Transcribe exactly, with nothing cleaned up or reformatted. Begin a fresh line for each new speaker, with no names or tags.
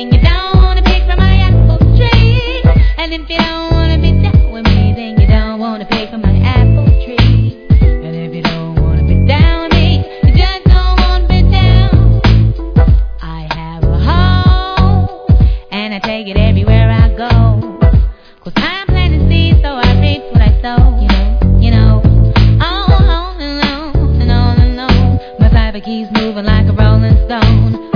then you don't wanna pick from my apple tree. And if you don't wanna be down with me, then you don't wanna pick from my apple tree. And if you don't wanna be down with me, you just don't wanna be down. I have a home, and I take it everywhere I go. Cause I'm planting seeds, so I reap what I sow. You know, you know. On and on and on and on and on. My Bible keeps moving like a rolling stone.